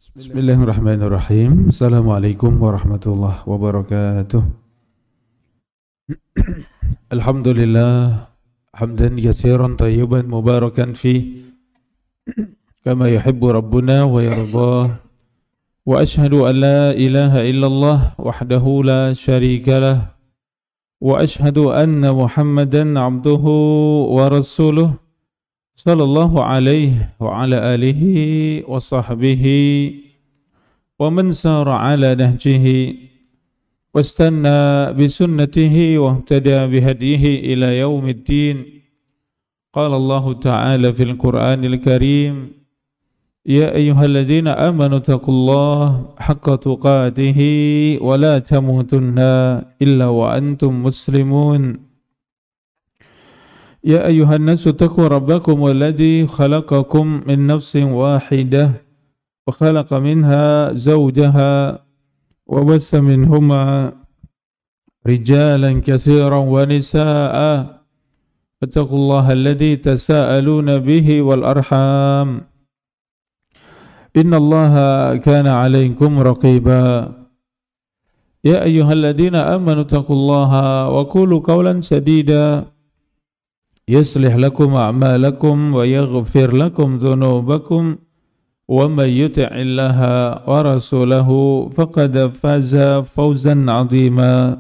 Bismillahirrahmanirrahim. Assalamualaikum warahmatullahi wabarakatuh. Alhamdulillah hamdan katsiran tayyiban mubarakan fi kama yuhibbu rabbuna wa yardah. Wa ashhadu an la ilaha illallah wahdahu la syarika lah. Wa ashhadu anna Muhammadan abduhu wa rasuluh sallallahu alaihi wa ala alihi wa sahbihi wa man sara ala nahjihi wastanna bisunnatihi wa ihtada bihadihi ila yaumiddin. Qala Allah ta'ala fil Qur'anil Karim, ya ayyuhalladzina amanu taqullaha haqqa tuqatih wa la tamutunna illa wa antum muslimun. Ya ayyuhan nasu taqu rabbakum alladzi khalaqakum min nafsin wahidah wa khalaqa minha zawjaha wa bassa minhuma rijalan katsiran wa nisaa'a wattaqullaha alladzi tasaaluna bihi wal arham innallaha kana 'alaykum raqiba. Ya ayyuhalladzina amanu taqullaha wa qulu qawlan sadida yuslih lakum a'malakum wa yaghfir lakum dhunubakum wa may yuti'illaha wa rasulahu faqad faza fawzan 'azima.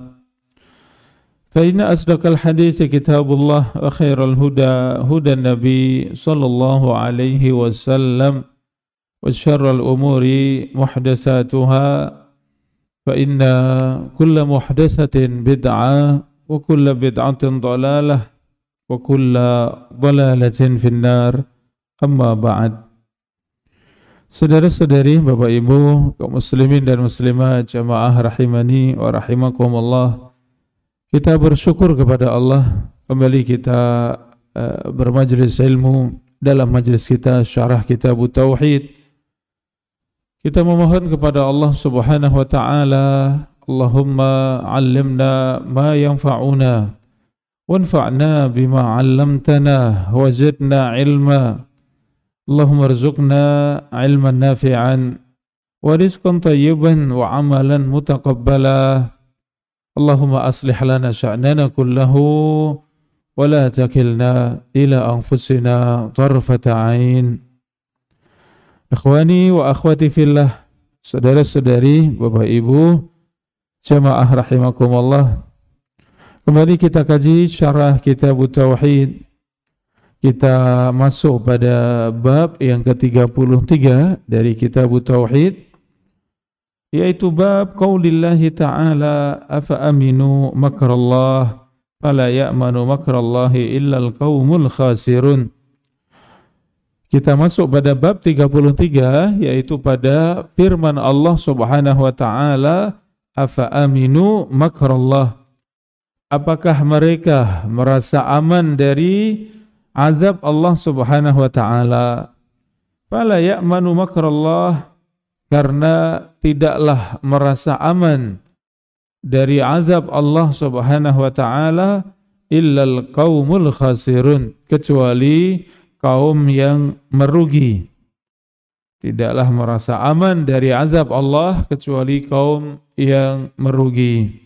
Fa inna asdaqal hadithi kitabullah wa khairal huda hudan nabi sallallahu alaihi wasallam wa syarral umuri muhdatsatuha fa inna kulla muhdatsatin bid'ah wa kulla bid'atin dhalalah wa kulla dhalalatin finnar. Amma ba'd. Saudara-saudari, Bapak Ibu, kaum muslimin dan muslimat jamaah rahimani wa rahimakumullah, kita bersyukur kepada Allah kembali kita bermajlis ilmu dalam majlis kita syarah kitab Tauhid. Kita memohon kepada Allah Subhanahu wa taala, Allahumma 'allimna ma yanfa'una wanfa'na bima 'allamtana wa zidna 'ilma. Allahumma rzuqna 'ilman nafi'an wa rizqan tayyiban wa 'amalan mutaqabbala. Allahumma aslih lana sya'nana kullahu wa la takilna ila anfusina tarfata 'ain. Ikhwani wa akhwati fillah, saudara-saudari, Bapak Ibu, jamaah rahimakumullah. Kembali kita kaji syarah kitab Tauhid. Kita masuk pada bab yang ke-33 dari kitab Tauhid, yaitu bab qaulillahi ta'ala afa aminu makrallah fala ya'manu makrallahi illal qaumul khasirun. Kita masuk pada bab 33, yaitu pada firman Allah Subhanahu wa taala, afa aminu makrallah. Apakah mereka merasa aman dari azab Allah Subhanahu wa taala? Fala ya'manu makrallah, karena tidaklah merasa aman dari azab Allah Subhanahu wa taala illal qaumul khasirun, kecuali kaum yang merugi. Tidaklah merasa aman dari azab Allah kecuali kaum yang merugi.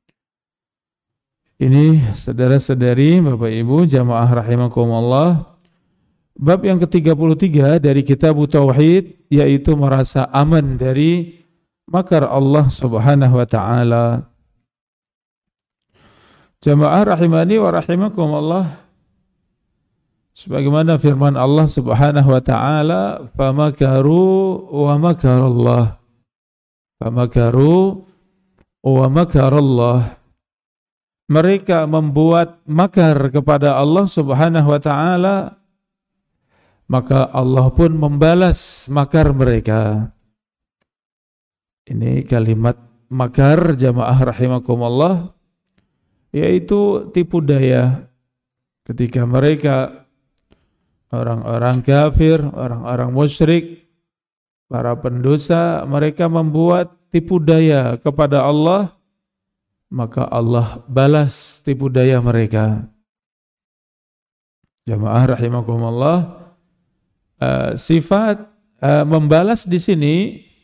Ini saudara-saudari, Bapak Ibu, jamaah rahimakumullah, bab yang ke-33 dari kitab Tauhid, yaitu merasa aman dari makar Allah Subhanahu wa taala. Jamaah rahimani wa rahimakumullah, sebagaimana firman Allah Subhanahu wa taala, famakaru wa makarallah. Famakaru wa makarallah. Mereka membuat makar kepada Allah Subhanahu wa taala, maka Allah pun membalas makar mereka. Ini kalimat makar, jamaah rahimakumullah, yaitu tipu daya. Ketika mereka, orang-orang kafir, orang-orang musyrik, para pendosa, mereka membuat tipu daya kepada Allah, maka Allah balas tipu daya mereka. Jamaah rahimakumullah, sifat membalas di sini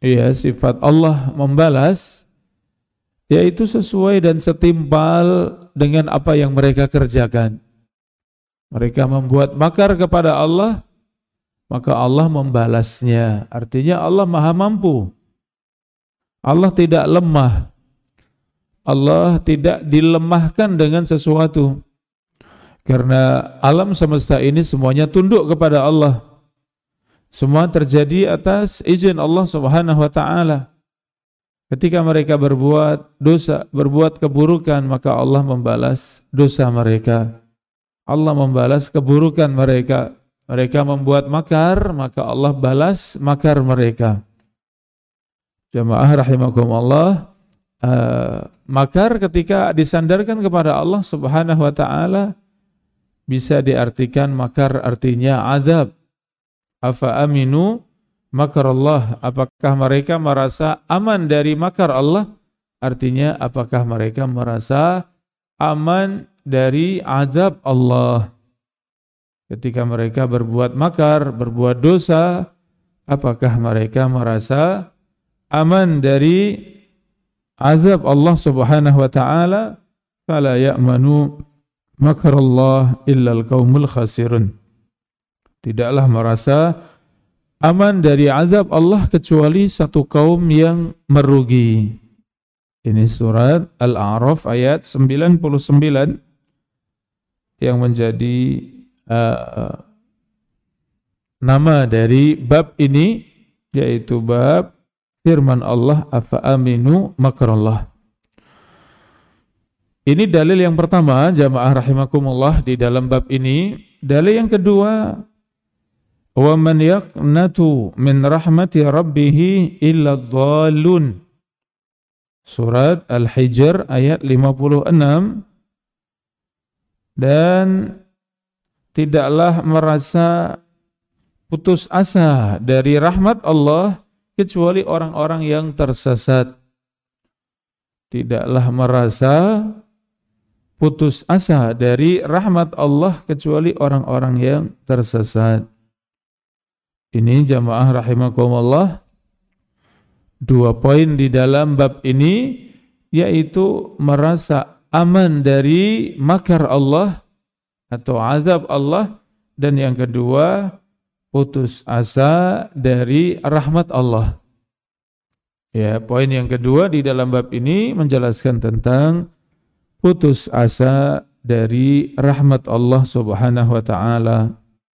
ya, sifat Allah membalas, yaitu sesuai dan setimpal dengan apa yang mereka kerjakan. Mereka membuat makar kepada Allah, maka Allah membalasnya. Artinya Allah maha mampu. Allah tidak lemah. Allah tidak dilemahkan dengan sesuatu. Karena alam semesta ini semuanya tunduk kepada Allah. Semua terjadi atas izin Allah Subhanahu wa taala. Ketika mereka berbuat dosa, berbuat keburukan, maka Allah membalas dosa mereka. Allah membalas keburukan mereka. Mereka membuat makar, maka Allah balas makar mereka. Jamaah rahimakumullah, makar ketika disandarkan kepada Allah Subhanahu wa taala bisa diartikan makar artinya azab. Afa aminu makarallah, apakah mereka merasa aman dari makar Allah? Artinya apakah mereka merasa aman dari azab Allah? Ketika mereka berbuat makar, berbuat dosa, apakah mereka merasa aman dari azab Allah Subhanahu wa taala? Fala ya'manu makarallah illal qaumul khasirun. Tidaklah merasa aman dari azab Allah kecuali satu kaum yang merugi. Ini surat Al-A'raf ayat 99 yang menjadi nama dari bab ini, yaitu bab firman Allah, afa aminu makrallah. Ini dalil yang pertama, jamaah rahimakumullah, di dalam bab ini. Dalil yang kedua, wa man yaqnatu min rahmati rabbih illa dhallun. Surat Al-Hijr ayat 56. Dan tidaklah merasa putus asa dari rahmat Allah kecuali orang-orang yang tersesat. Tidaklah merasa putus asa dari rahmat Allah kecuali orang-orang yang tersesat. Ini jamaah rahimakumullah, dua poin di dalam bab ini, yaitu merasa aman dari makar Allah atau azab Allah, dan yang kedua putus asa dari rahmat Allah. Ya, poin yang kedua di dalam bab ini menjelaskan tentang putus asa dari rahmat Allah Subhanahu wa taala.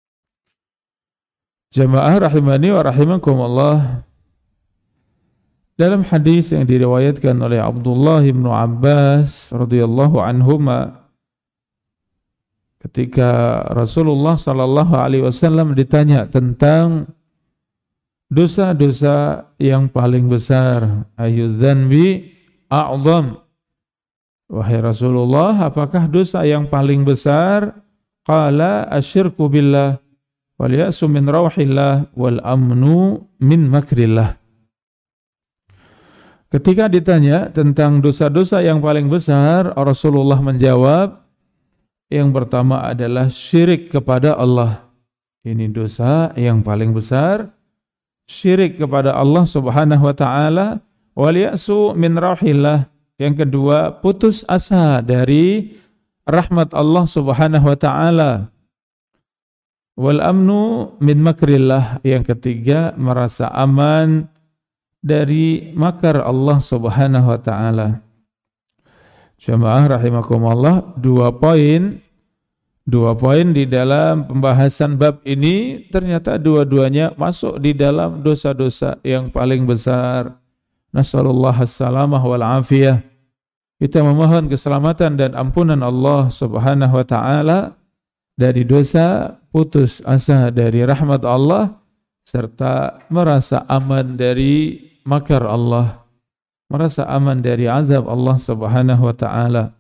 Jamaah rahimani wa rahimakumullah, dalam hadis yang diriwayatkan oleh Abdullah bin Abbas radhiyallahu anhuma, ketika Rasulullah sallallahu alaihi wasallam ditanya tentang dosa-dosa yang paling besar, ayyudzanbi a'zam, wahai Rasulullah, apakah dosa yang paling besar? Qala asyirku billah wal ya'su min rauhillah wal amnu min makrillah. Ketika ditanya tentang dosa-dosa yang paling besar, Rasulullah menjawab, yang pertama adalah syirik kepada Allah. Ini dosa yang paling besar, syirik kepada Allah Subhanahu wa taala. Wal ya'su min rauhillah. Yang kedua, putus asa dari rahmat Allah Subhanahu wa taala. Wal amnu min makrillah. Yang ketiga, merasa aman dari makar Allah Subhanahu wa taala. Jamaah rahimakumullah, dua poin di dalam pembahasan bab ini ternyata dua-duanya masuk di dalam dosa-dosa yang paling besar. Nasallallahu as-salamah wal afiyah. Kita memohon keselamatan dan ampunan Allah Subhanahu wa taala dari dosa, putus asa dari rahmat Allah, serta merasa aman dari makar Allah, merasa aman dari azab Allah Subhanahu wa taala.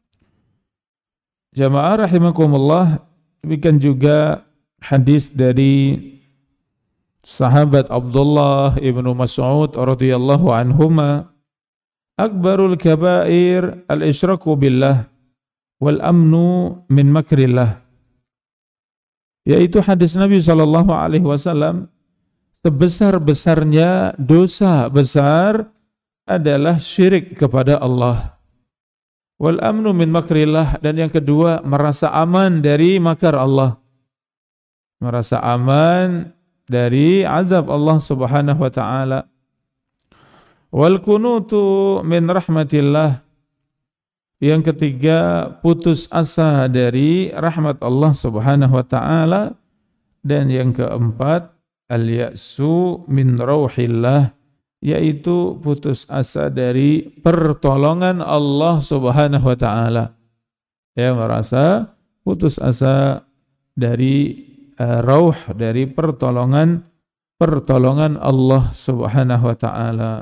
Jamaah rahimakumullah, demikian juga hadis dari sahabat Abdullah ibnu Mas'ud radhiyallahu anhuma, akbarul kabair al-isyraku billah wal amnu min makrillah. Yaitu hadis Nabi sallallahu alaihi wasallam, sebesar-besarnya dosa besar adalah syirik kepada Allah. Wal amnu min makrillah, dan yang kedua merasa aman dari makar Allah. Merasa aman dari azab Allah Subhanahu wa taala. Wal kunutu min rahmatillah. Yang ketiga, putus asa dari rahmat Allah Subhanahu wa taala, dan yang keempat, al-ya'su min rauhillah, yaitu putus asa dari pertolongan Allah Subhanahu wa taala. Ya, merasa putus asa dari rauh, dari pertolongan Allah Subhanahu wa taala.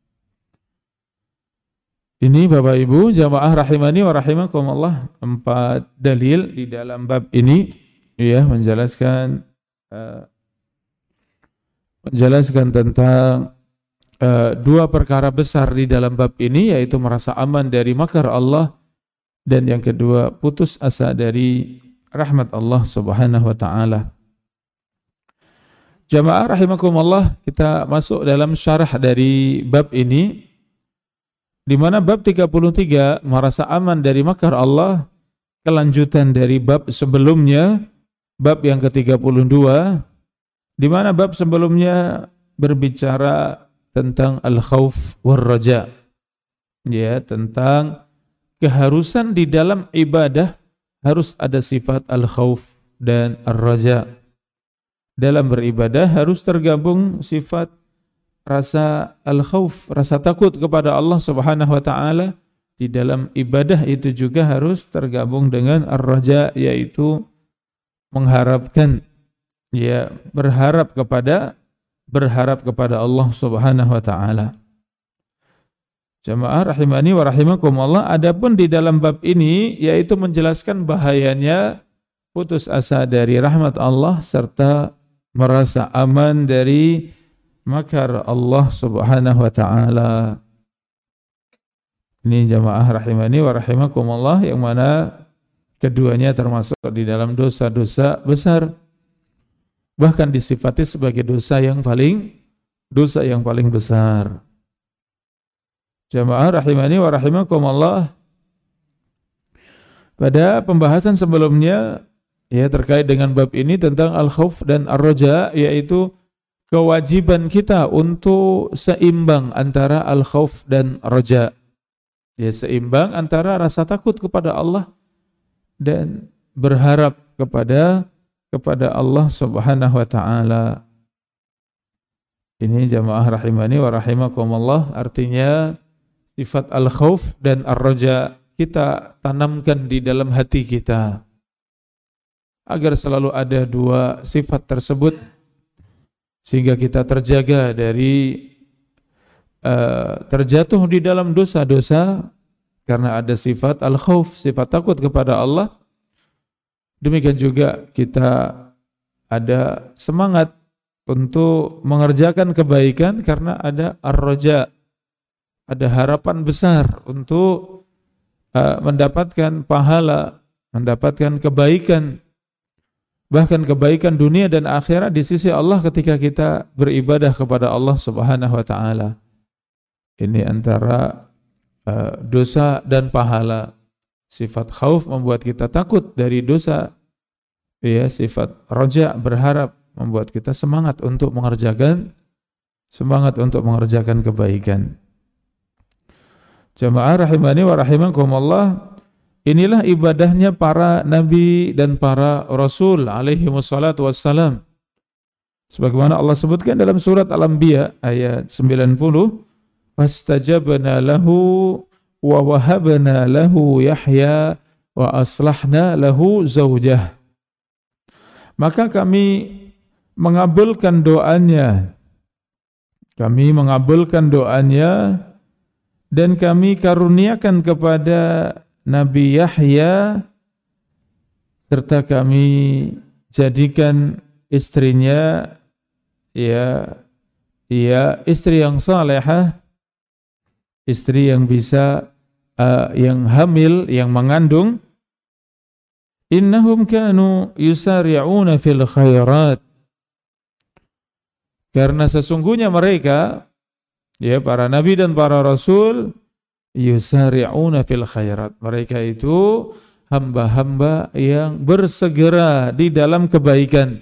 Ini Bapak Ibu jamaah rahimani wa rahimakumullah, 4 dalil di dalam bab ini ya, menjelaskan tentang 2 perkara besar di dalam bab ini, yaitu merasa aman dari makar Allah, dan yang kedua putus asa dari rahmat Allah Subhanahu wa taala. Jamaah rahimakumullah, kita masuk dalam syarah dari bab ini, di mana bab 33 merasa aman dari makar Allah, kelanjutan dari bab sebelumnya, bab yang ke-32, di mana bab sebelumnya berbicara tentang al-khauf war raja. Ya, tentang keharusan di dalam ibadah harus ada sifat al-khauf dan ar-raja. Dalam beribadah harus tergabung sifat rasa al-khauf, rasa takut kepada Allah Subhanahu wa taala. Di dalam ibadah itu juga harus tergabung dengan ar-raja, yaitu mengharapkan, ya, berharap kepada Allah Subhanahu wa taala. Jamaah rahimani wa rahimakumullah, adapun di dalam bab ini yaitu menjelaskan bahayanya putus asa dari rahmat Allah serta merasa aman dari makar Allah Subhanahu wa taala. Ini jamaah rahimani wa rahimakumullah, yang mana keduanya termasuk di dalam dosa-dosa besar, bahkan disifati sebagai dosa yang paling besar. Jamaah rahimani wa rahimakumullah, pada pembahasan sebelumnya ya terkait dengan bab ini tentang al-khauf dan ar-raja, yaitu kewajiban kita untuk seimbang antara al-khauf dan raja. Ya, seimbang antara rasa takut kepada Allah dan berharap kepada Allah Subhanahu wa taala. Ini jamaah rahimani wa rahimakumullah, artinya sifat al-khauf dan ar-raja kita tanamkan di dalam hati kita, agar selalu ada 2 sifat tersebut, sehingga kita terjaga dari terjatuh di dalam dosa-dosa karena ada sifat al-khauf, sifat takut kepada Allah. Demikian juga kita ada semangat untuk mengerjakan kebaikan karena ada ar-raja, ada harapan besar untuk mendapatkan pahala, mendapatkan kebaikan, bahkan kebaikan dunia dan akhirat di sisi Allah ketika kita beribadah kepada Allah Subhanahu wa taala. Ini antara dosa dan pahala. Sifat khauf membuat kita takut dari dosa. Ya, sifat raja, berharap, membuat kita semangat untuk mengerjakan kebaikan. Jamaah rahimani wa rahimakumullah, inilah ibadahnya para nabi dan para rasul alaihi wassalatu wassalam. Sebagaimana Allah sebutkan dalam surat Al-Anbiya ayat 90, fastajabna lahu wa wahabna lahu Yahya wa aslahna lahu zawjah. Maka kami mengabulkan doanya. Dan kami karuniakan kepada Nabi Yahya, serta kami jadikan istrinya istri yang salehah, istri yang bisa yang hamil, yang mengandung. Innahum kanu yusari'una fil khairat, Karena sesungguhnya mereka, ya para nabi dan para rasul, yusari'una fil khairat. Mereka itu hamba-hamba yang bersegera di dalam kebaikan.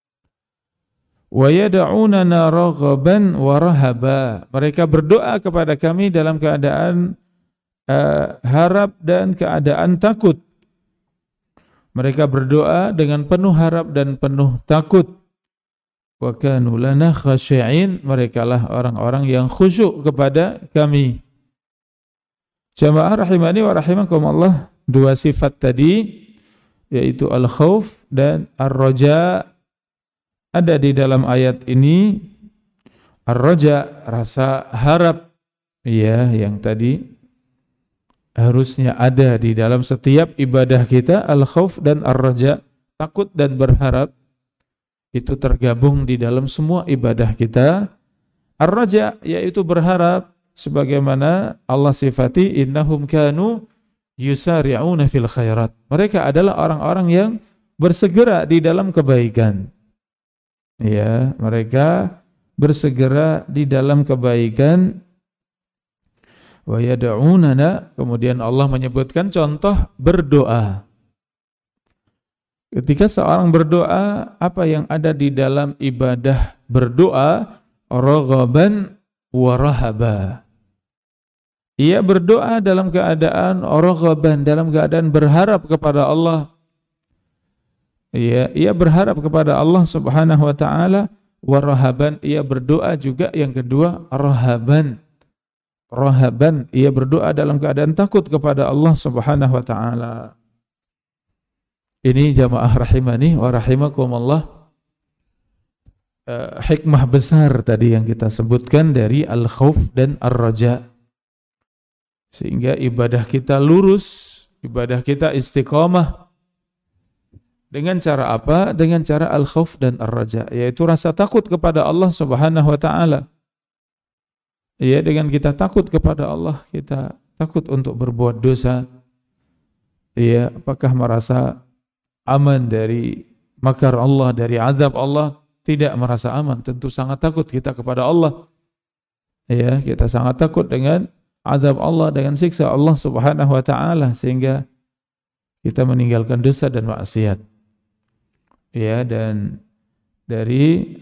Wa yad'unana raghaban wa rahaba. Mereka berdoa kepada kami dalam keadaan harap dan keadaan takut. Mereka berdoa dengan penuh harap dan penuh takut. Wa kanu lana khashi'in, merekalah orang-orang yang khusyuk kepada kami. Jamaah rahimani wa rahimakumullah, dua sifat tadi yaitu al-khauf dan ar-raja ada di dalam ayat ini. Ar-raja, rasa harap, ya, yang tadi harusnya ada di dalam setiap ibadah kita. Al-khauf dan ar-raja, takut dan berharap, itu tergabung di dalam semua ibadah kita. Ar-raja yaitu berharap, sebagaimana Allah sifati, innahum kanu yusari'una fil khairat. Mereka adalah orang-orang yang bersegera di dalam kebaikan. Ya, mereka bersegera di dalam kebaikan. Wa yad'unana, kemudian Allah menyebutkan contoh berdoa. Ketika seorang berdoa, apa yang ada di dalam ibadah berdoa? Raghaban wa rahaba. Ia berdoa dalam keadaan raghaban, dalam keadaan berharap kepada Allah. Ia berharap kepada Allah Subhanahu wa taala. Wa rahaban, ia berdoa juga yang kedua rahaban. Rahaban, ia berdoa dalam keadaan takut kepada Allah Subhanahu wa taala. Ini jamaah rahimani wa rahimakumullah, hikmah besar tadi yang kita sebutkan dari al-khauf dan ar-raja. Sehingga ibadah kita lurus, ibadah kita istiqamah. Dengan cara apa? Dengan cara al-khauf dan ar-raja, yaitu rasa takut kepada Allah Subhanahu wa taala. Ya, dengan kita takut kepada Allah, kita takut untuk berbuat dosa. Ya, apakah merasa aman dari makar Allah, dari azab Allah? Tidak merasa aman, tentu sangat takut kita kepada Allah. Ya, kita sangat takut dengan azab Allah, dengan siksa Allah Subhanahu wa taala, sehingga kita meninggalkan dosa dan maksiat. Ya, dan dari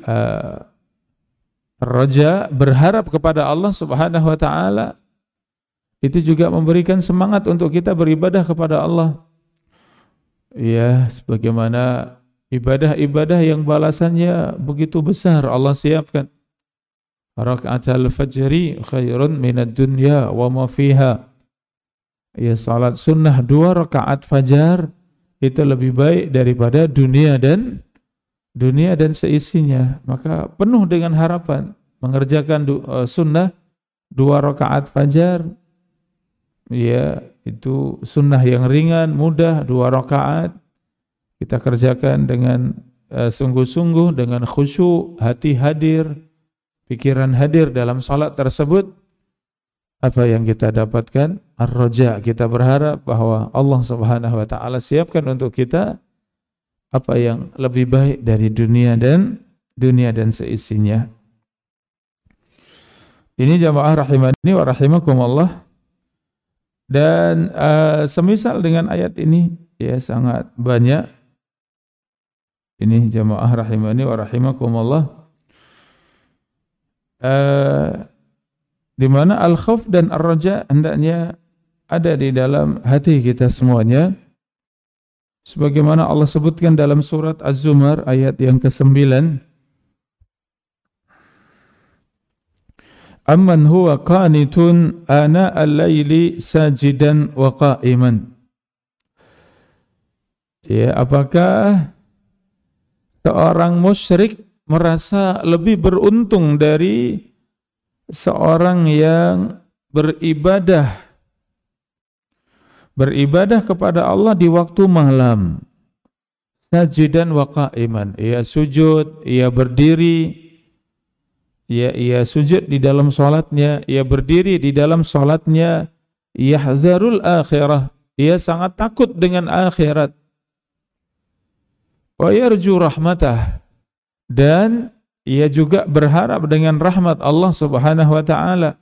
raja, berharap kepada Allah Subhanahu wa taala, itu juga memberikan semangat untuk kita beribadah kepada Allah. Ya, sebagaimana ibadah-ibadah yang balasannya begitu besar Allah siapkan. Raka'atul fajri khairun minad dunya wa ma fiha. Ya, salat sunnah 2 rakaat fajar itu lebih baik daripada dunia dan seisinya. Maka penuh dengan harapan mengerjakan sunnah 2 rakaat fajar. Ya, itu sunnah yang ringan, mudah, 2 rakaat. Kita kerjakan dengan sungguh-sungguh, dengan khusyuk, hati hadir, pikiran hadir dalam salat tersebut. Apa yang kita dapatkan? Ar-raja, kita berharap bahwa Allah Subhanahu wa taala siapkan untuk kita apa yang lebih baik dari dunia dan seisinya. Ini jamaah rahimani wa rahimakumullah. Dan semisal dengan ayat ini, ya, sangat banyak. Ini jamaah rahimani wa rahimakumullah, di mana al-khauf dan ar-raja hendaknya ada di dalam hati kita semuanya. Sebagaimana Allah sebutkan dalam surat Az-Zumar ayat yang ke-9. Amman huwa qanitun ana al-laili sajidan wa qa'iman. Ya, apakah seorang musyrik merasa lebih beruntung dari seorang yang beribadah kepada Allah di waktu malam, sajidan wa qa'iman, ia sujud, ia berdiri, ia sujud di dalam salatnya, ia berdiri di dalam salatnya, yahzarul akhirah, ia sangat takut dengan akhirat, wa yarju rahmatah, dan ia juga berharap dengan rahmat Allah Subhanahu wa taala.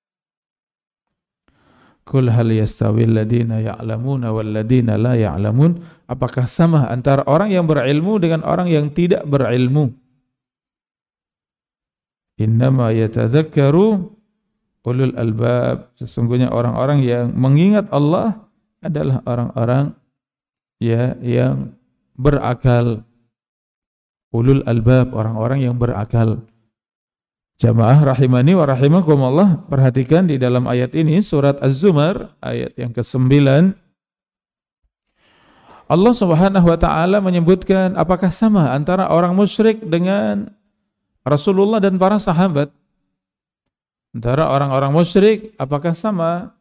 Qul hal yastawil ladina ya'lamuna wal ladina la ya'lamun? Apakah sama antara orang yang berilmu dengan orang yang tidak berilmu? Innama yatadzakkaru ulul albab. Sesungguhnya orang-orang yang mengingat Allah adalah orang-orang yang berakal. Ulul albab, orang-orang yang berakal. Jamaah rahimani wa rahimakumullah, perhatikan di dalam ayat ini, surat Az-Zumar, ayat yang ke-9, Allah Subhanahu wa taala menyebutkan apakah sama antara orang musyrik dengan Rasulullah dan para sahabat. Antara orang-orang musyrik apakah sama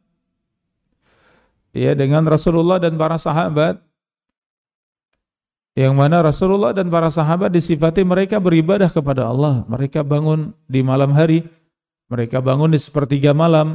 ya dengan Rasulullah dan para sahabat? Yang mana Rasulullah dan para sahabat disifati mereka beribadah kepada Allah. Mereka bangun di malam hari, mereka bangun di sepertiga malam.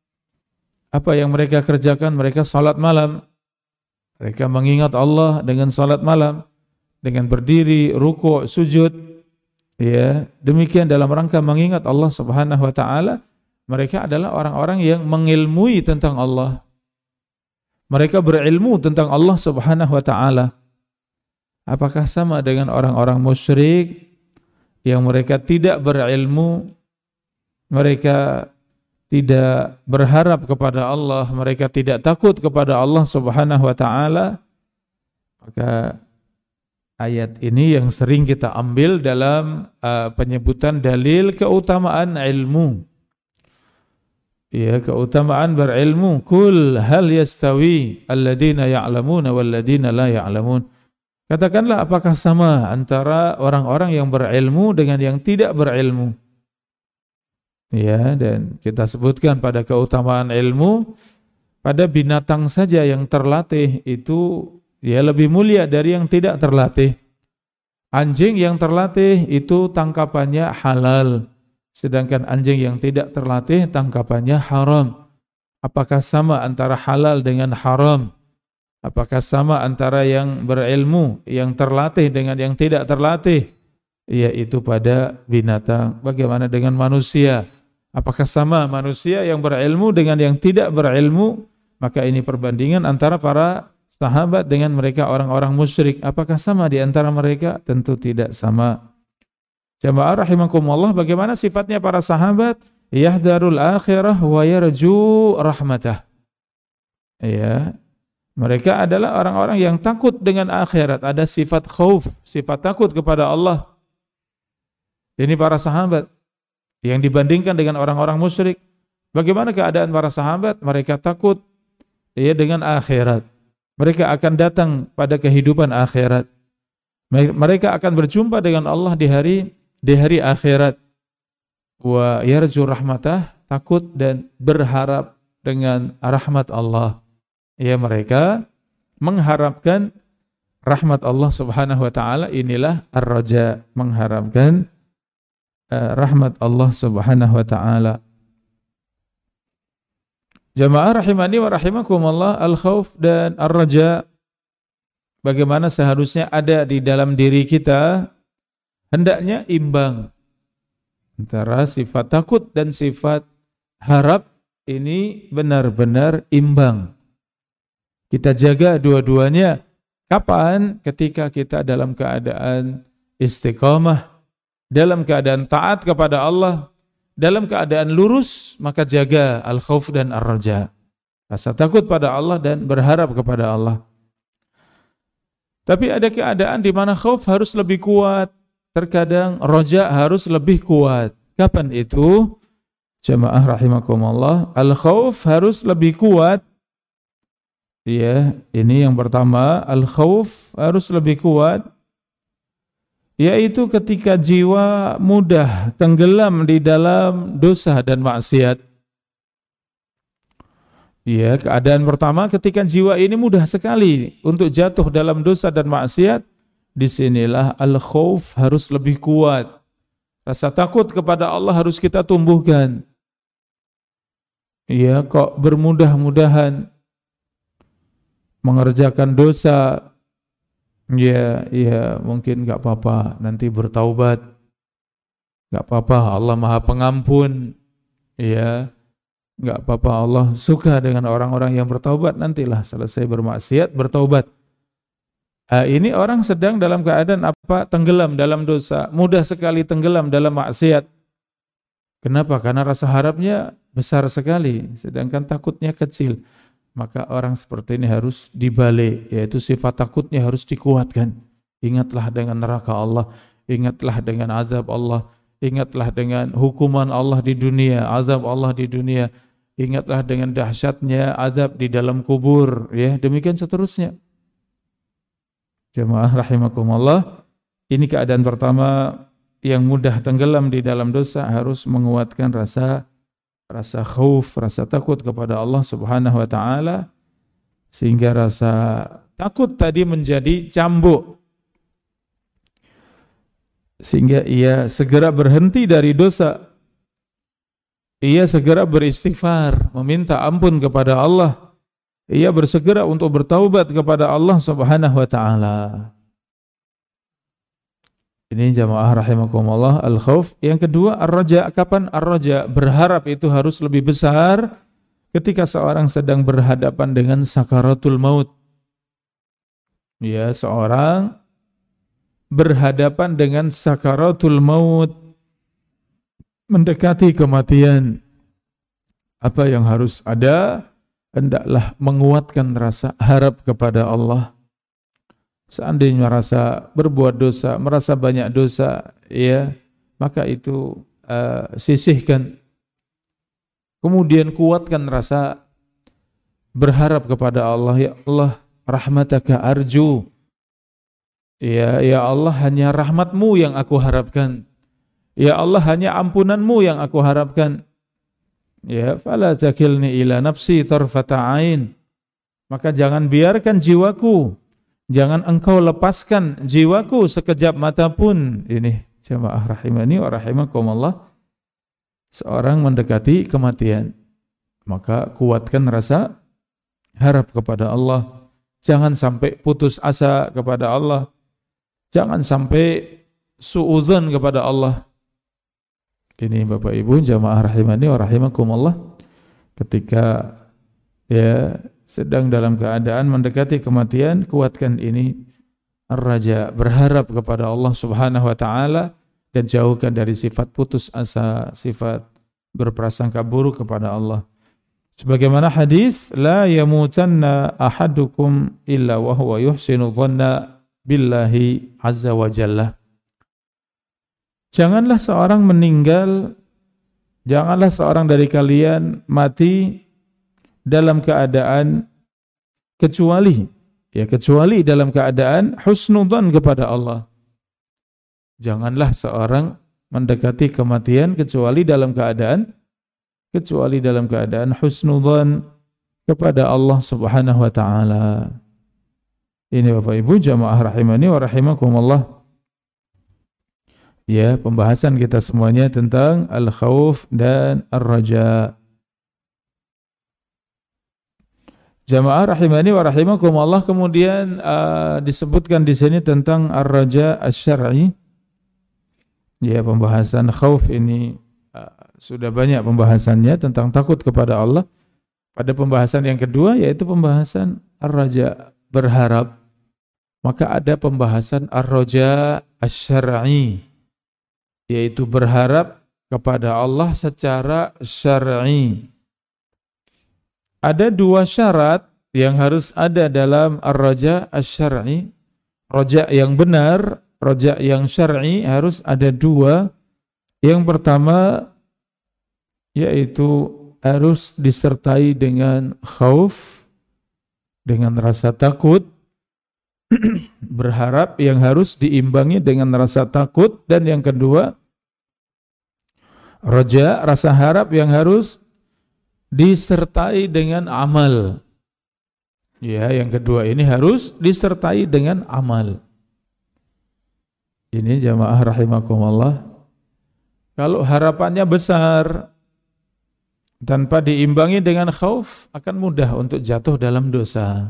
Apa yang mereka kerjakan? Mereka salat malam. Mereka mengingat Allah dengan salat malam, dengan berdiri, ruku', sujud. Ya, demikian dalam rangka mengingat Allah Subhanahu wa taala. Mereka adalah orang-orang yang mengilmui tentang Allah. Mereka berilmu tentang Allah Subhanahu wa taala. Apakah sama dengan orang-orang musyrik yang mereka tidak berilmu, mereka tidak berharap kepada Allah, mereka tidak takut kepada Allah Subhanahu wa taala? Maka ayat ini yang sering kita ambil dalam penyebutan dalil keutamaan ilmu. Ya, keutamaan berilmu. Qul hal yastawi alladina ya'lamuna wal ladina la ya'lamun? Katakanlah apakah sama antara orang-orang yang berilmu dengan yang tidak berilmu? Ya, dan kita sebutkan pada keutamaan ilmu, pada binatang saja yang terlatih itu ya lebih mulia dari yang tidak terlatih. Anjing yang terlatih itu tangkapannya halal, sedangkan anjing yang tidak terlatih tangkapannya haram. Apakah sama antara halal dengan haram? Apakah sama antara yang berilmu, yang terlatih dengan yang tidak terlatih? Yaitu pada binatang. Bagaimana dengan manusia? Apakah sama manusia yang berilmu dengan yang tidak berilmu? Maka ini perbandingan antara para sahabat dengan mereka orang-orang musyrik. Apakah sama di antara mereka? Tentu tidak sama. Jamaah rahimakumullah, bagaimana sifatnya para sahabat? Yahdharul akhirah wa yarju rahmatah. Ya, mereka adalah orang-orang yang takut dengan akhirat. Ada sifat khauf, sifat takut kepada Allah. Ini para sahabat yang dibandingkan dengan orang-orang musyrik. Bagaimana keadaan para sahabat? Mereka takut ya dengan akhirat. Mereka akan datang pada kehidupan akhirat. Mereka akan berjumpa dengan Allah di hari akhirat. Wa yarju rahmatah, takut dan berharap dengan rahmat Allah. Ya, mereka mengharapkan rahmat Allah Subhanahu wa taala. Inilah ar-raja, mengharapkan rahmat Allah Subhanahu wa taala. Jamaah rahimani wa rahimakumullah, al-khauf dan ar-raja bagaimana seharusnya ada di dalam diri kita, hendaknya imbang antara sifat takut dan sifat harap. Ini benar-benar imbang. Kita jaga dua-duanya. Kapan? Ketika kita dalam keadaan istiqamah, dalam keadaan taat kepada Allah, dalam keadaan lurus, maka jaga al-khauf dan ar-raja. Rasa takut pada Allah dan berharap kepada Allah. Tapi ada keadaan di mana khauf harus lebih kuat, terkadang raja harus lebih kuat. Kapan itu? Jamaah rahimakumullah, al-khauf harus lebih kuat. Ya, ini yang pertama, al-khauf harus lebih kuat, yaitu ketika jiwa mudah tenggelam di dalam dosa dan maksiat. Ya, keadaan pertama ketika jiwa ini mudah sekali untuk jatuh dalam dosa dan maksiat, disinilah al-khauf harus lebih kuat. Rasa takut kepada Allah harus kita tumbuhkan. Ya, kok bermudah-mudahan mengerjakan dosa, ya mungkin enggak apa-apa, nanti bertaubat. nggak apa-apa, Allah Maha Pengampun. Ya, nggak apa-apa, Allah suka dengan orang-orang yang bertaubat. Nantilah selesai bermaksiat bertaubat. Ini orang sedang dalam keadaan apa? Tenggelam dalam dosa, mudah sekali tenggelam dalam maksiat. Kenapa? Karena rasa harapnya besar sekali, sedangkan takutnya kecil. Maka orang seperti ini harus dibalik, yaitu sifat takutnya harus dikuatkan. Ingatlah dengan neraka Allah, ingatlah dengan azab Allah, ingatlah dengan hukuman Allah di dunia, azab Allah di dunia, ingatlah dengan dahsyatnya azab di dalam kubur, ya, demikian seterusnya. Jemaah rahimakumullah, ini keadaan pertama yang mudah tenggelam di dalam dosa, harus menguatkan rasa khauf, rasa takut kepada Allah Subhanahu wa taala, sehingga rasa takut tadi menjadi cambuk, sehingga ia segera berhenti dari dosa. Ia segera beristighfar, meminta ampun kepada Allah. Ia bersegera untuk bertaubat kepada Allah Subhanahu wa taala. Ini jamaah rahimakumullah al-khauf. Yang kedua ar-raja. Kapan ar-raja? Berharap itu harus lebih besar ketika seorang sedang berhadapan dengan sakaratul maut. Ya, seorang berhadapan dengan sakaratul maut, mendekati kematian. Apa yang harus ada? Hendaklah menguatkan rasa harap kepada Allah. Seandainya merasa berbuat dosa, merasa banyak dosa, ya, maka itu sisihkan. Kemudian kuatkan rasa berharap kepada Allah. Ya Allah, rahmataka arju. Ya Allah, hanya rahmatmu yang aku harapkan. Ya Allah, hanya ampunanmu yang aku harapkan. Ya, fala takilni ila nafsi tarfata ain. Maka jangan biarkan jiwaku, jangan engkau lepaskan jiwaku sekejap mata pun. Ini jemaah rahimani wa rahimakumullah. Seorang mendekati kematian, maka kuatkan rasa harap kepada Allah. Jangan sampai putus asa kepada Allah. Jangan sampai suudzon kepada Allah. Ini Bapak Ibu jamaah rahimani wa rahimakumullah, ketika ya sedang dalam keadaan mendekati kematian, kuatkan ini ar-raja, berharap kepada Allah Subhanahu wa taala, dan jauhkan dari sifat putus asa, sifat berprasangka buruk kepada Allah. Sebagaimana hadis, la yamutanna ahadukum illa wa huwa yuhsinu dhanna billahi azza wa jalla. Janganlah seorang meninggal, janganlah seorang dari kalian mati dalam keadaan kecuali dalam keadaan husnudzan kepada Allah. Janganlah seorang mendekati kematian kecuali dalam keadaan husnudzan kepada Allah Subhanahu wa taala. Ini Bapak Ibu jamaah rahimani wa rahimakumullah. Ya, pembahasan kita semuanya tentang al-khauf dan ar-raja. Jamaah rahimani wa rahimakumullah, kemudian disebutkan di sini tentang ar-raja asy-syar'i. Ya, pembahasan khauf ini sudah banyak pembahasannya tentang takut kepada Allah. Pada pembahasan yang kedua, yaitu pembahasan ar-raja, berharap. Maka ada pembahasan ar-raja asy-syar'i, yaitu berharap kepada Allah secara syar'i. Ada dua syarat yang harus ada dalam ar-raja asy-syar'i. Raja yang benar, raja yang syar'i harus ada dua. Yang pertama yaitu harus disertai dengan khauf, dengan rasa takut. Berharap yang harus diimbangi dengan rasa takut. Dan yang kedua, raja, rasa harap yang harus disertai dengan amal. Ya, yang kedua ini harus disertai dengan amal. Ini jamaah rahimakumullah. Kalau harapannya besar tanpa diimbangi dengan khauf, akan mudah untuk jatuh dalam dosa.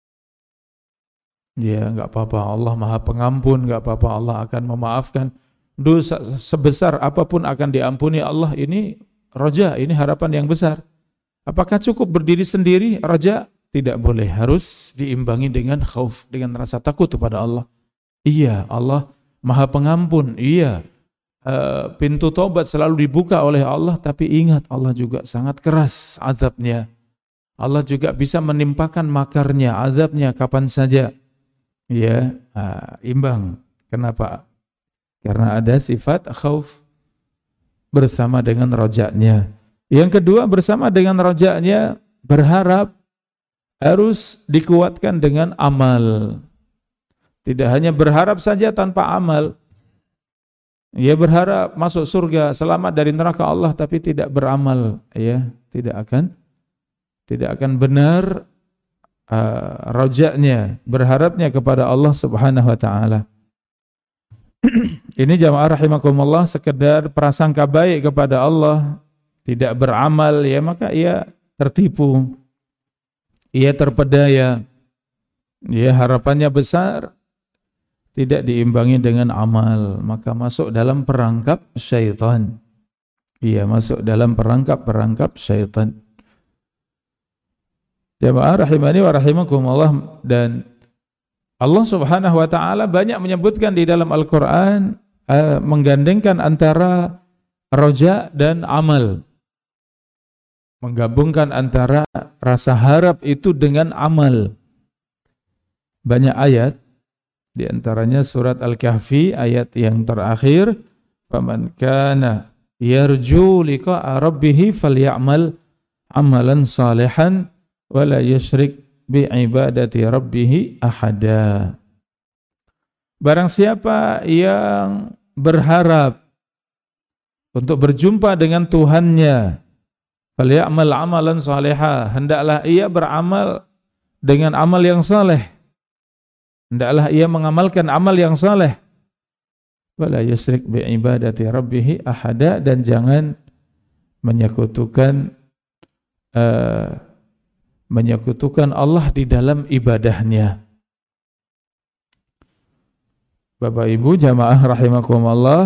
Ya, enggak apa-apa, Allah Maha Pengampun, enggak apa-apa, Allah akan memaafkan. dosa sebesar apapun akan diampuni Allah, ini roja, ini harapan yang besar. Apakah cukup berdiri sendiri roja? Tidak boleh, harus diimbangi dengan khauf, dengan rasa takut kepada Allah. Iya, Allah Maha Pengampun, iya, pintu taubat selalu dibuka oleh Allah, tapi ingat Allah juga sangat keras azabnya. Allah juga bisa menimpakan makarnya, azabnya kapan saja. Ya, imbang. Kenapa? Karena ada sifat khauf bersama dengan rojaknya. Yang kedua, bersama dengan rojaknya, berharap harus dikuatkan dengan amal. Tidak hanya berharap saja tanpa amal. Ya, berharap masuk surga, selamat dari neraka Allah, tapi tidak beramal, ya, tidak akan benar rojaknya, berharapnya kepada Allah Subhanahu wa taala. Ini jamaah rahimakumullah, sekedar prasangka baik kepada Allah, tidak beramal, ya maka ia tertipu, ia terpedaya, ya harapannya besar, tidak diimbangi dengan amal, maka masuk dalam perangkap syaitan. Ia masuk dalam perangkap syaitan. Jamaah rahimani wa rahimakumullah, dan Allah Subhanahu wa taala banyak menyebutkan di dalam Al-Qur'an menggandengkan antara roja dan amal. Menggabungkan antara rasa harap itu dengan amal. Banyak ayat, di antaranya surat Al-Kahfi ayat yang terakhir, "Faman kana yarju liqa'a rabbih falyamal amalan salihan wa la yusyrik bi ibadati rabbih ahada." Barang siapa yang berharap untuk berjumpa dengan Tuhannya, falyamal amalan salihah, hendaklah ia beramal dengan amal yang saleh. Hendaklah ia mengamalkan amal yang saleh. Wala yusyrik bi ibadati rabbih ahada, dan jangan menyekutukan Allah di dalam ibadahnya. Bapak Ibu jamaah rahimakumullah,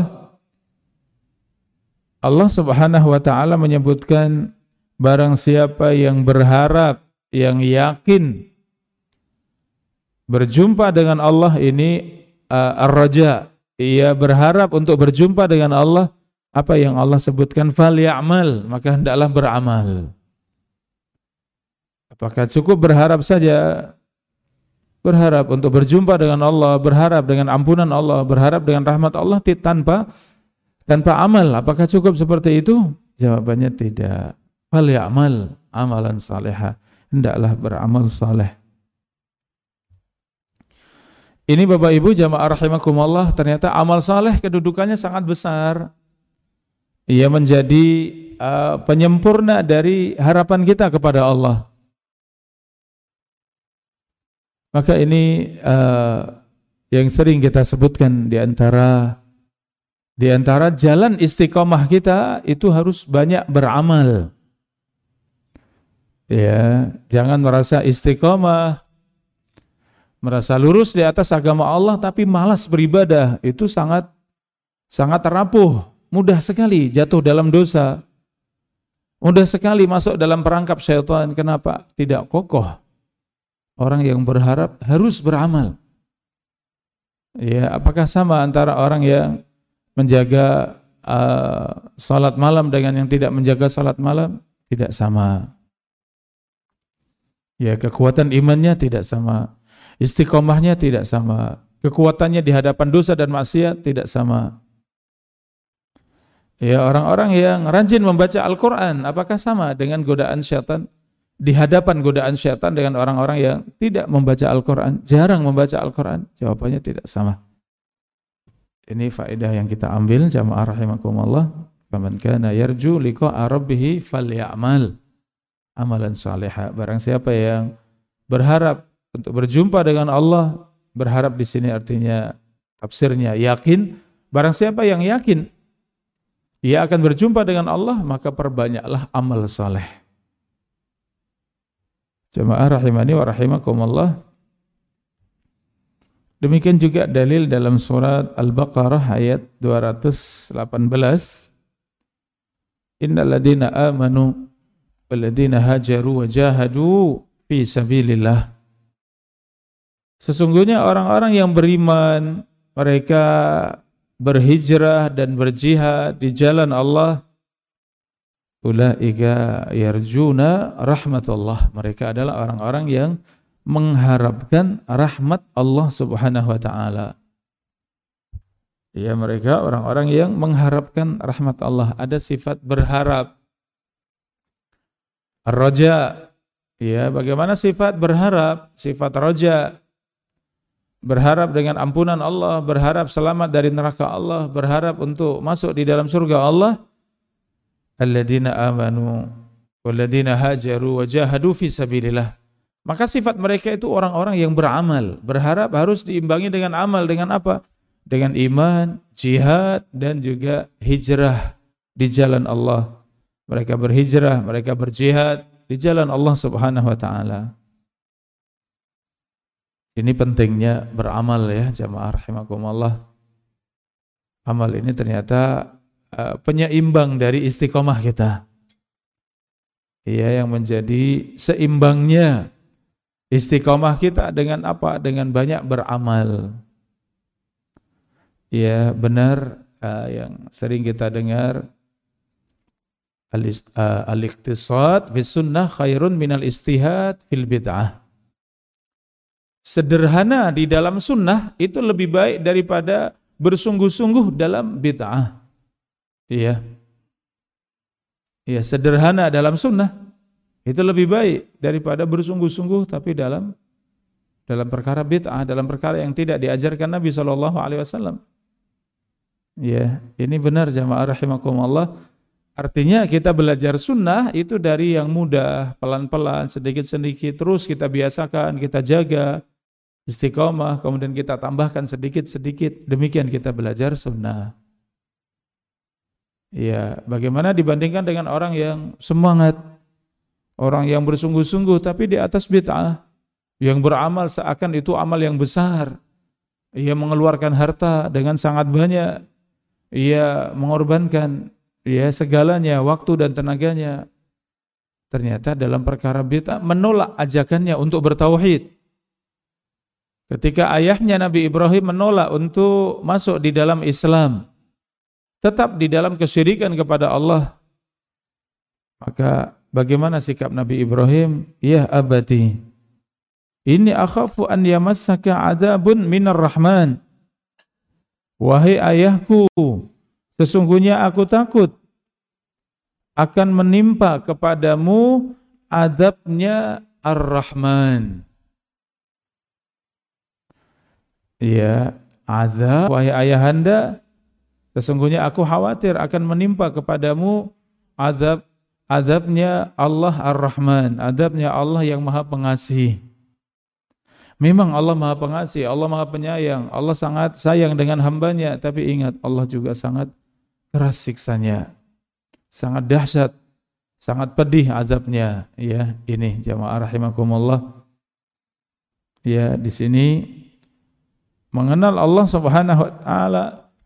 Allah Subhanahu wa taala menyebutkan barang siapa yang berharap, yang yakin berjumpa dengan Allah, ini ar-raja, ia berharap untuk berjumpa dengan Allah, apa yang Allah sebutkan, falyamal, maka hendaklah beramal. Apakah cukup berharap saja? Berharap untuk berjumpa dengan Allah, berharap dengan ampunan Allah, berharap dengan rahmat Allah tanpa amal. Apakah cukup seperti itu? Jawabannya tidak. Falyamal amalan salihah, hendaklah beramal saleh. Ini Bapak Ibu jamaah rahimakumullah, ternyata amal saleh kedudukannya sangat besar. Ia menjadi penyempurna dari harapan kita kepada Allah. Maka ini yang sering kita sebutkan, di antara jalan istiqomah kita itu harus banyak beramal. Ya, jangan merasa istiqomah, merasa lurus di atas agama Allah tapi malas beribadah. Itu sangat rapuh, mudah sekali jatuh dalam dosa. Mudah sekali masuk dalam perangkap syaitan. Kenapa? Tidak kokoh. Orang yang berharap harus beramal. Ya, apakah sama antara orang yang menjaga salat malam dengan yang tidak menjaga salat malam? Tidak sama. Ya, kekuatan imannya tidak sama, istiqomahnya tidak sama, kekuatannya di hadapan dosa dan maksiat tidak sama. Ya, orang-orang yang rajin membaca Al-Quran, apakah sama dengan godaan syaitan? Di hadapan godaan syaitan dengan orang-orang yang tidak membaca Al-Quran, jarang membaca Al-Quran? Jawabannya tidak sama. Ini faedah yang kita ambil jamaah rahimakumullah. Faman kana yarju liqa'a rabbih falyamal amalan salihah. Barang siapa yang berharap untuk berjumpa dengan Allah, berharap di sini artinya tafsirnya yakin. Barang siapa yang yakin ia akan berjumpa dengan Allah, maka perbanyaklah amal saleh. Jamaah rahimani wa rahimakumullah, Demikian juga dalil dalam surat Al-Baqarah ayat 218. Innal ladzina amanu wal ladzina hajaru wa jahadu fi sabilillah. Sesungguhnya orang-orang yang beriman, mereka berhijrah dan berjihad di jalan Allah, ulaika yarjuna rahmatullah. Mereka adalah orang-orang yang mengharapkan rahmat Allah Subhanahu wa taala. Ya, mereka orang-orang yang mengharapkan rahmat Allah, ada sifat berharap. Ar-raja. Ya, bagaimana sifat berharap? Sifat raja. Berharap dengan ampunan Allah, berharap selamat dari neraka Allah, berharap untuk masuk di dalam surga Allah. Alladzina amanu walladzina hajaru wa jahadu fi sabilillah. Maka sifat mereka itu orang-orang yang beramal. Berharap harus diimbangi dengan amal. Dengan apa? Dengan iman, jihad, dan juga hijrah di jalan Allah. Mereka berhijrah, mereka berjihad di jalan Allah Subhanahu wa taala. Ini pentingnya beramal ya jamaah rahimakumullah. Amal ini ternyata penyeimbang dari istiqomah kita. Iya, yang menjadi seimbangnya istiqomah kita dengan apa? Dengan banyak beramal. Ya, benar yang sering kita dengar, al-iqtisad fi sunnah khairun minal istihad fil bid'ah. Sederhana di dalam sunnah itu lebih baik daripada bersungguh-sungguh dalam bid'ah. Iya. Iya, sederhana dalam sunnah itu lebih baik daripada bersungguh-sungguh tapi dalam perkara bid'ah, dalam perkara yang tidak diajarkan Nabi SAW. Iya, ini benar jamaah rahimakumullah. Artinya kita belajar sunnah itu dari yang mudah, pelan-pelan, sedikit-sedikit, terus kita biasakan, kita jaga istiqomah, kemudian kita tambahkan sedikit-sedikit, demikian kita belajar sunnah. Ya, bagaimana dibandingkan dengan orang yang semangat, orang yang bersungguh-sungguh tapi di atas bid'ah, yang beramal seakan itu amal yang besar, ia mengeluarkan harta dengan sangat banyak, ia mengorbankan segalanya, waktu dan tenaganya. Ternyata dalam perkara bid'ah menolak ajakannya untuk bertauhid. Ketika ayahnya Nabi Ibrahim menolak untuk masuk di dalam Islam, tetap di dalam kesyirikan kepada Allah, maka bagaimana sikap Nabi Ibrahim? Ya abati, inni akhafu an yamassaka adabun minar rahman. Wahai ayahku, sesungguhnya aku takut akan menimpa kepadamu adabnya Ar-Rahman. Ya, azab, wahai ayahanda, sesungguhnya aku khawatir akan menimpa kepadamu azabnya Allah Ar-Rahman, azabnya Allah yang Maha Pengasih. Memang Allah Maha Pengasih, Allah Maha Penyayang, Allah sangat sayang dengan hambanya, tapi ingat Allah juga sangat keras siksanya, sangat dahsyat, sangat pedih azabnya. Ya, ini jamaah rahimakumullah. Ya, di sini mengenal Allah Subhanahu wa taala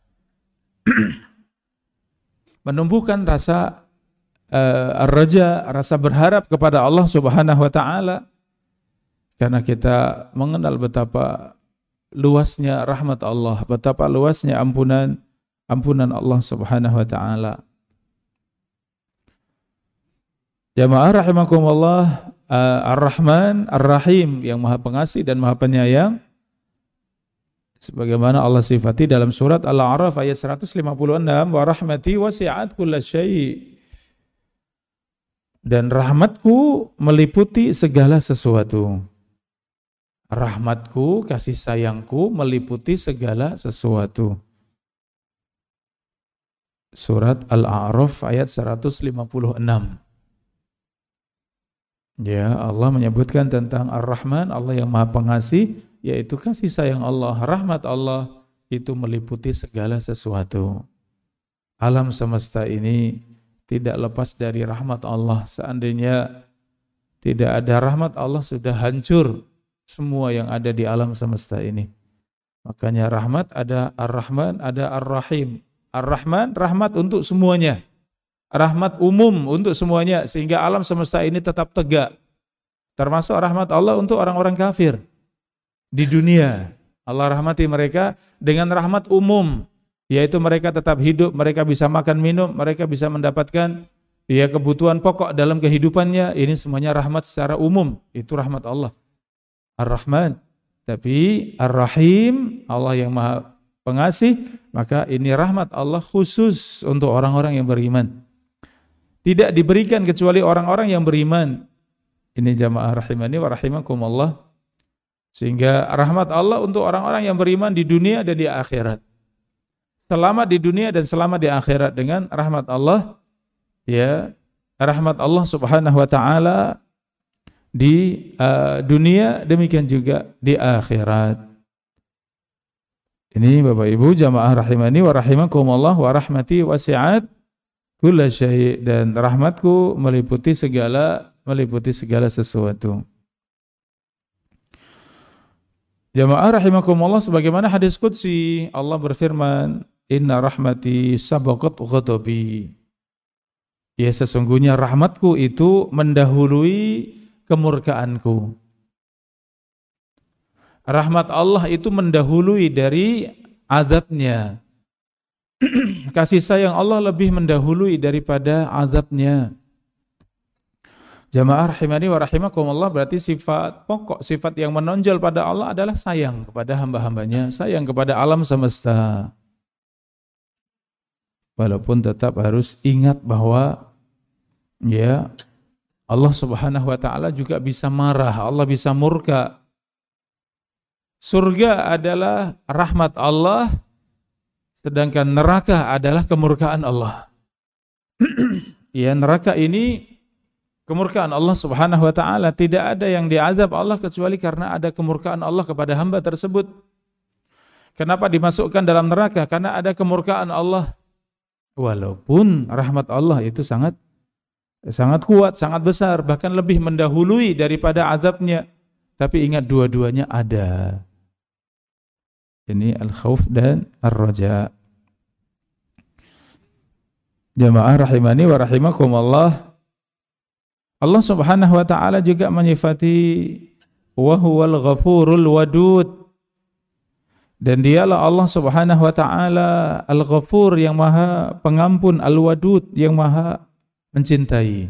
menumbuhkan rasa ar-raja, rasa berharap kepada Allah Subhanahu wa taala, karena kita mengenal betapa luasnya rahmat Allah, betapa luasnya ampunan Allah Subhanahu wa taala. Jamaah rahimakumullah, Ar-Rahman Ar-Rahim, yang Maha Pengasih dan Maha Penyayang, sebagaimana Allah sifati dalam surat Al-A'raf ayat 156, wa rahmati wasi'at kulla syai', dan rahmatku meliputi segala sesuatu. Rahmatku, kasih sayangku meliputi segala sesuatu. Surat Al-A'raf ayat 156. Ya, Allah menyebutkan tentang Ar-Rahman, Allah yang Maha Pengasih, yaitu kasih sayang Allah, rahmat Allah itu meliputi segala sesuatu. Alam semesta ini tidak lepas dari rahmat Allah. Seandainya tidak ada rahmat Allah, sudah hancur semua yang ada di alam semesta ini. Makanya rahmat ada Ar-Rahman, ada Ar-Rahim. Ar-Rahman, rahmat untuk semuanya. Rahmat umum untuk semuanya, sehingga alam semesta ini tetap tegak. Termasuk rahmat Allah untuk orang-orang kafir di dunia. Allah rahmati mereka dengan rahmat umum, yaitu mereka tetap hidup, mereka bisa makan minum, mereka bisa mendapatkan kebutuhan pokok dalam kehidupannya. Ini semuanya rahmat secara umum, itu rahmat Allah. Ar-Rahman. Tapi Ar-Rahim, Allah yang Maha Pengasih, maka ini rahmat Allah khusus untuk orang-orang yang beriman. Tidak diberikan kecuali orang-orang yang beriman. Ini jamaah rahimani wa rahimakumullah. Sehingga rahmat Allah untuk orang-orang yang beriman di dunia dan di akhirat. Selamat di dunia dan selamat di akhirat dengan rahmat Allah. Rahmat Allah Subhanahu wa taala di dunia, demikian juga di akhirat. Ini Bapak Ibu jamaah rahimani wa rahimakumullah, wa rahmati wasi'at kulla syai', dan rahmatku meliputi segala sesuatu. Jamaah rahimakumullah, sebagaimana hadis qudsi, Allah berfirman, "Inna rahmati sabaqat ghadabi." Ya, sesungguhnya rahmatku itu mendahului kemurkaanku. Rahmat Allah itu mendahului dari azabnya. Kasih sayang Allah lebih mendahului daripada azabnya. Jamaah rahimani wa rahimakumullah, berarti sifat pokok, sifat yang menonjol pada Allah adalah sayang kepada hamba-hambanya, sayang kepada alam semesta. Walaupun tetap harus ingat bahwa Allah Subhanahu wa taala juga bisa marah, Allah bisa murka. Surga adalah rahmat Allah, sedangkan neraka adalah kemurkaan Allah. Neraka ini kemurkaan Allah Subhanahu wa taala. Tidak ada yang diazab Allah kecuali karena ada kemurkaan Allah kepada hamba tersebut. Kenapa dimasukkan dalam neraka? Karena ada kemurkaan Allah. Walaupun rahmat Allah itu sangat kuat, sangat besar, bahkan lebih mendahului daripada azabnya. Tapi ingat, dua-duanya ada. Ini al-khauf dan ar-raja. Jamaah rahimani wa rahimakumullah. Allah Subhanahu wa taala juga menyifati wa huwal ghafurul wadud. Dan dialah Allah Subhanahu wa taala Al-Ghafur, yang Maha Pengampun, Al-Wadud, yang Maha Mencintai.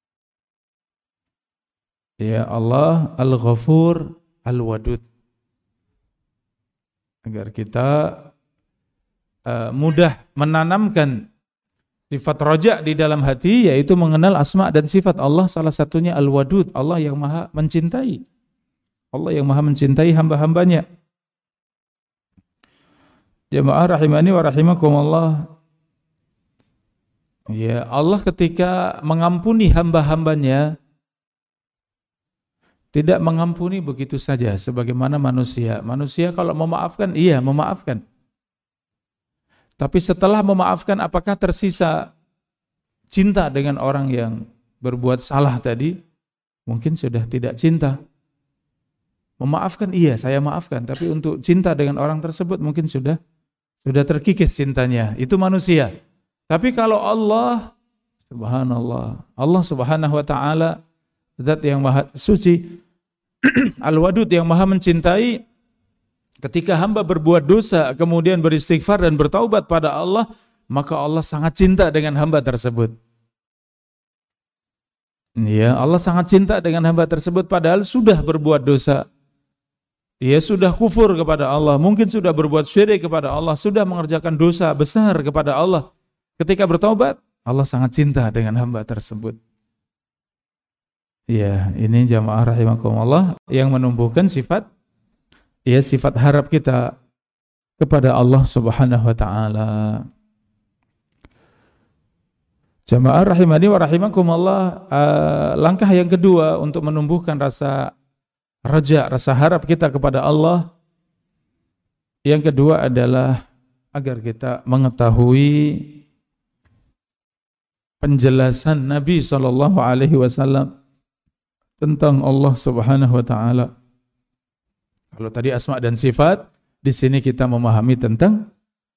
Ya Allah Al-Ghafur Al-Wadud. Agar kita mudah menanamkan sifat roja di dalam hati, yaitu mengenal asma dan sifat Allah, salah satunya Al-Wadud, Allah yang Maha Mencintai. Allah yang Maha Mencintai hamba-hambanya. Jamaah rahimani wa rahimakumullah. Ya, Allah ketika mengampuni hamba-hambanya tidak mengampuni begitu saja sebagaimana manusia. Manusia kalau memaafkan, iya memaafkan. Tapi setelah memaafkan, apakah tersisa cinta dengan orang yang berbuat salah tadi? Mungkin sudah tidak cinta. Memaafkan, iya saya maafkan, tapi untuk cinta dengan orang tersebut mungkin sudah terkikis cintanya. Itu manusia. Tapi kalau Allah, subhanallah, Allah Subhanahu wa taala, zat yang maha suci, Al-Wadud, yang maha mencintai, ketika hamba berbuat dosa kemudian beristighfar dan bertaubat pada Allah, maka Allah sangat cinta dengan hamba tersebut. Ya, Allah sangat cinta dengan hamba tersebut padahal sudah berbuat dosa. Dia sudah kufur kepada Allah, mungkin sudah berbuat syirik kepada Allah, sudah mengerjakan dosa besar kepada Allah. Ketika bertaubat, Allah sangat cinta dengan hamba tersebut. Ya, ini jamaah rahimakumullah yang menumbuhkan sifat harap kita kepada Allah Subhanahu wa taala. Jamaah rahimani wa rahimakumullah, langkah yang kedua untuk menumbuhkan rasa raja, rasa harap kita kepada Allah, yang kedua adalah agar kita mengetahui penjelasan Nabi SAW tentang Allah Subhanahu wa taala. Kalau tadi asma dan sifat, di sini kita memahami tentang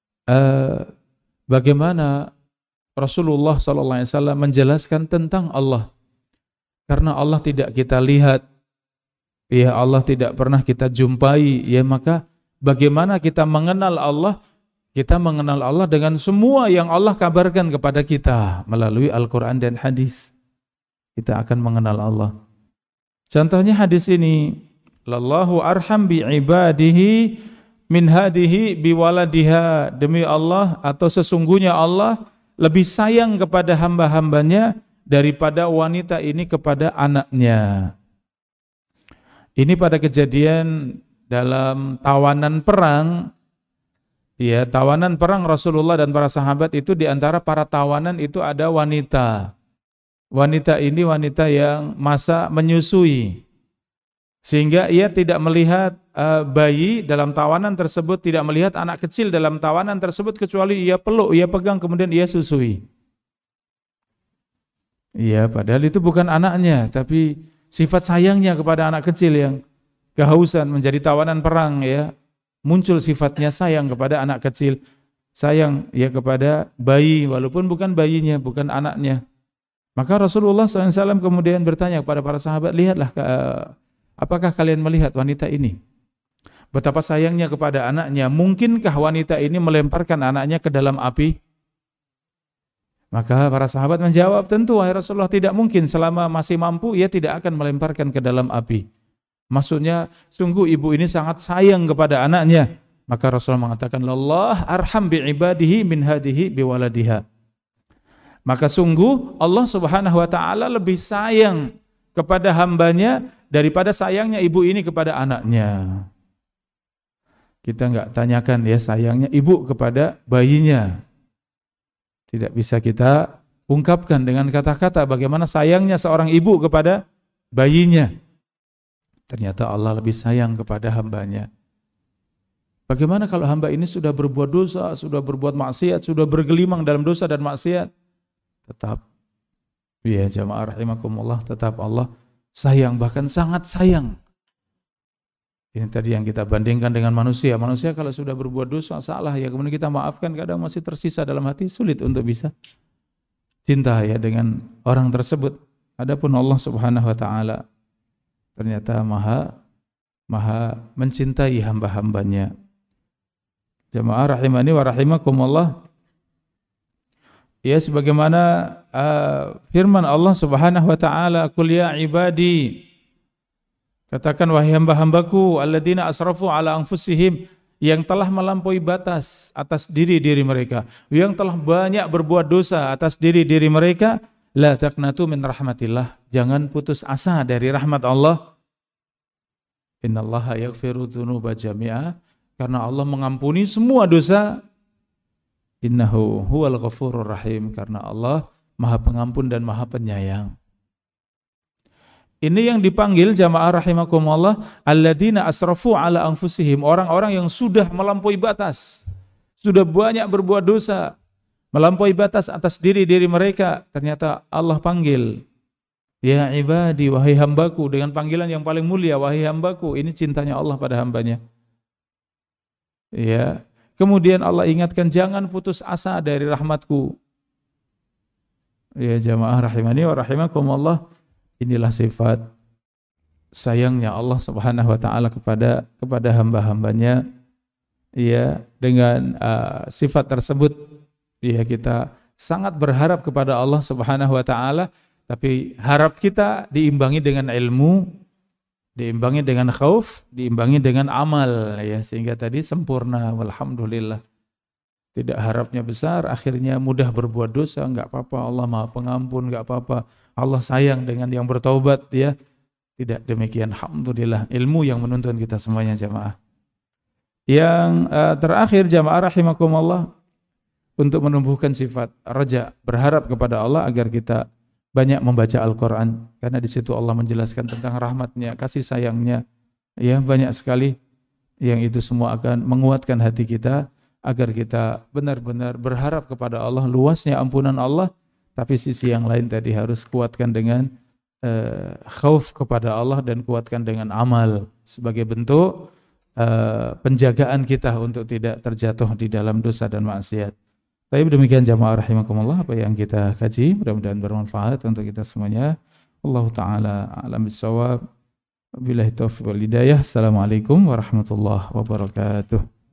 bagaimana Rasulullah SAW menjelaskan tentang Allah. Karena Allah tidak kita lihat, ya Allah tidak pernah kita jumpai, ya maka bagaimana kita mengenal Allah? Kita mengenal Allah dengan semua yang Allah kabarkan kepada kita melalui Al-Quran dan hadis. Kita akan mengenal Allah. Contohnya hadis ini, lallahu arham bi ibadihi min hadihi bi waladiha. Demi Allah atau sesungguhnya Allah lebih sayang kepada hamba-hambanya daripada wanita ini kepada anaknya. Ini pada kejadian dalam tawanan perang. Ya, tawanan perang Rasulullah dan para sahabat itu, di antara para tawanan itu ada wanita. Wanita ini wanita yang masa menyusui. Sehingga ia tidak melihat bayi dalam tawanan tersebut, tidak melihat anak kecil dalam tawanan tersebut, kecuali ia peluk, ia pegang, kemudian ia susui. Iya, padahal itu bukan anaknya, tapi sifat sayangnya kepada anak kecil yang kehausan menjadi tawanan perang, ya. Muncul sifatnya sayang kepada anak kecil, sayang ya kepada bayi, walaupun bukan bayinya, bukan anaknya. Maka Rasulullah SAW kemudian bertanya kepada para sahabat, lihatlah, apakah kalian melihat wanita ini? Betapa sayangnya kepada anaknya, mungkinkah wanita ini melemparkan anaknya ke dalam api? Maka para sahabat menjawab, tentu wahai Rasulullah, tidak mungkin, selama masih mampu ia tidak akan melemparkan ke dalam api. Maksudnya sungguh ibu ini sangat sayang kepada anaknya. Maka Rasulullah mengatakan, Allah arham bi ibadihi min hadihi bi waladiha. Maka sungguh Allah Subhanahu wa taala lebih sayang kepada hambanya daripada sayangnya ibu ini kepada anaknya. Kita enggak tanyakan ya sayangnya ibu kepada bayinya. Tidak bisa kita ungkapkan dengan kata-kata bagaimana sayangnya seorang ibu kepada bayinya. Ternyata Allah lebih sayang kepada hambanya. Bagaimana kalau hamba ini sudah berbuat dosa, sudah berbuat maksiat, sudah bergelimang dalam dosa dan maksiat? Tetap, ya jamaah rahimakumullah, tetap Allah sayang, bahkan sangat sayang. Ini tadi yang kita bandingkan dengan manusia. Manusia kalau sudah berbuat dosa, salah ya, kemudian kita maafkan, kadang masih tersisa dalam hati, sulit untuk bisa cinta ya dengan orang tersebut. Adapun Allah Subhanahu wa taala ternyata maha mencintai hamba-hambanya. Jamaah rahimani wa rahimakumullah. Ya, sebagaimana firman Allah Subhanahu wa taala, qul ya ibadi, katakan wahai hamba-hambaku, alladzina asrafu ala anfusihim, yang telah melampaui batas atas diri-diri mereka, yang telah banyak berbuat dosa atas diri-diri mereka, la taqnatu min rahmatillah, jangan putus asa dari rahmat Allah. Innallaha yaghfiru dzunuba jami'a, karena Allah mengampuni semua dosa. Innahu huwal ghafurur rahim, karena Allah Maha Pengampun dan Maha Penyayang. Ini yang dipanggil jamaah rahimakumullah, alladzina asrafu ala anfusihim, orang-orang yang sudah melampaui batas, sudah banyak berbuat dosa, melampaui batas atas diri-diri mereka. Ternyata Allah panggil, ya ibadi, wahai hambaku, dengan panggilan yang paling mulia, wahai hambaku. Ini cintanya Allah pada hambanya. Ya. Kemudian Allah ingatkan, jangan putus asa dari rahmatku. Ya jamaah rahimani wa rahimakumullah. Inilah sifat sayangnya Allah Subhanahu wa taala kepada hamba-hambanya. Ya, dengan sifat tersebut ya kita sangat berharap kepada Allah Subhanahu wa taala, tapi harap kita diimbangi dengan ilmu, diimbangi dengan khauf, diimbangi dengan amal ya, sehingga tadi sempurna. Walhamdulillah. Tidak harapnya besar, akhirnya mudah berbuat dosa, enggak apa-apa, Allah Maha Pengampun, enggak apa-apa. Allah sayang dengan yang bertaubat ya. Tidak demikian, alhamdulillah. Ilmu yang menuntun kita semuanya jamaah. Yang terakhir jamaah rahimakumullah, untuk menumbuhkan sifat raja, berharap kepada Allah agar kita banyak membaca Al-Quran, karena di situ Allah menjelaskan tentang rahmatnya, kasih sayangnya, ya banyak sekali yang itu semua akan menguatkan hati kita agar kita benar-benar berharap kepada Allah, luasnya ampunan Allah. Tapi sisi yang lain tadi harus kuatkan dengan khauf kepada Allah dan kuatkan dengan amal sebagai bentuk penjagaan kita untuk tidak terjatuh di dalam dosa dan maksiat. Tapi demikian jamaah rahimakumullah apa yang kita kaji, mudah-mudahan bermanfaat untuk kita semuanya. Allah taala a'lam bissawab. Wabillahi taufiq wal hidayah. Assalamualaikum warahmatullahi wabarakatuh.